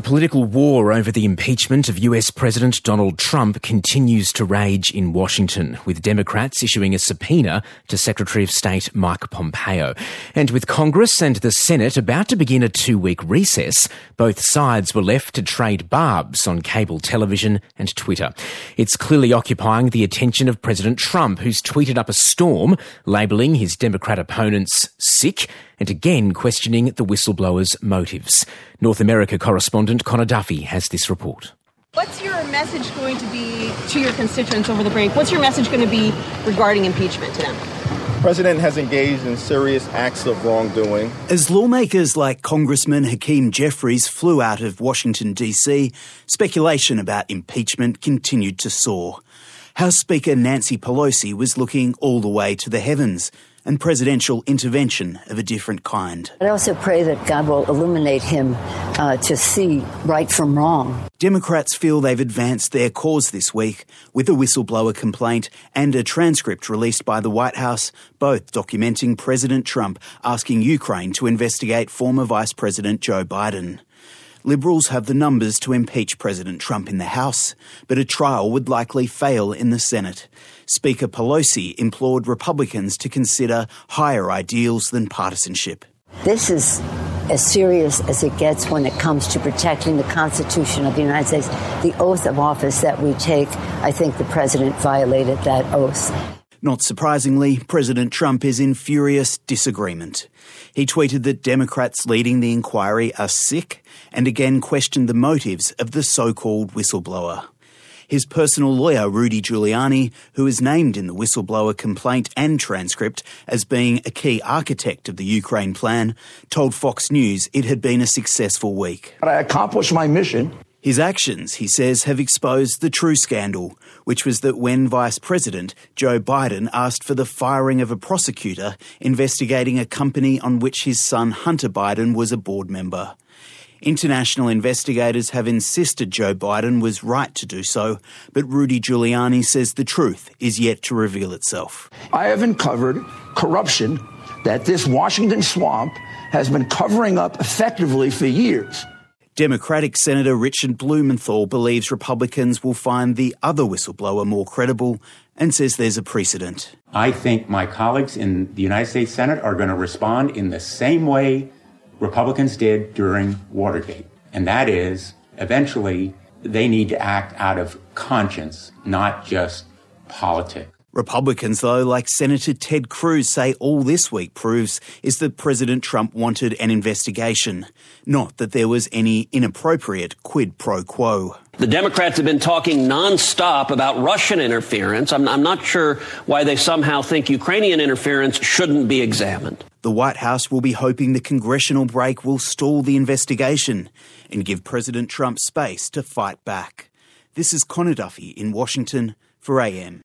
The political war over the impeachment of US President Donald Trump continues to rage in Washington, with Democrats issuing a subpoena to Secretary of State Mike Pompeo. And with Congress and the Senate about to begin a 2-week recess, both sides were left to trade barbs on cable television and Twitter. It's clearly occupying the attention of President Trump, who's tweeted up a storm, labelling his Democrat opponents sick and again questioning the whistleblower's motives. North America correspondent Connor Duffy has this report. What's your message going to be to your constituents over the break? What's your message going to be regarding impeachment to them? The president has engaged in serious acts of wrongdoing. As lawmakers like Congressman Hakeem Jeffries flew out of Washington, D.C., speculation about impeachment continued to soar. House Speaker Nancy Pelosi was looking all the way to the heavens, and presidential intervention of a different kind. I also pray that God will illuminate him to see right from wrong. Democrats feel they've advanced their cause this week with a whistleblower complaint and a transcript released by the White House, both documenting President Trump asking Ukraine to investigate former Vice President Joe Biden. Liberals have the numbers to impeach President Trump in the House, but a trial would likely fail in the Senate. Speaker Pelosi implored Republicans to consider higher ideals than partisanship. This is as serious as it gets when it comes to protecting the Constitution of the United States. The oath of office that we take, I think the president violated that oath. Not surprisingly, President Trump is in furious disagreement. He tweeted that Democrats leading the inquiry are sick and again questioned the motives of the so-called whistleblower. His personal lawyer, Rudy Giuliani, who is named in the whistleblower complaint and transcript as being a key architect of the Ukraine plan, told Fox News it had been a successful week. I accomplished my mission. His actions, he says, have exposed the true scandal, which was that when Vice President Joe Biden asked for the firing of a prosecutor investigating a company on which his son Hunter Biden was a board member. International investigators have insisted Joe Biden was right to do so, but Rudy Giuliani says the truth is yet to reveal itself. I have uncovered corruption that this Washington swamp has been covering up effectively for years. Democratic Senator Richard Blumenthal believes Republicans will find the other whistleblower more credible and says there's a precedent. I think my colleagues in the United States Senate are going to respond in the same way Republicans did during Watergate. And that is, eventually, they need to act out of conscience, not just politics. Republicans, though, like Senator Ted Cruz, say all this week proves is that President Trump wanted an investigation, not that there was any inappropriate quid pro quo. The Democrats have been talking nonstop about Russian interference. I'm not sure why they somehow think Ukrainian interference shouldn't be examined. The White House will be hoping the congressional break will stall the investigation and give President Trump space to fight back. This is Connor Duffy in Washington for AM.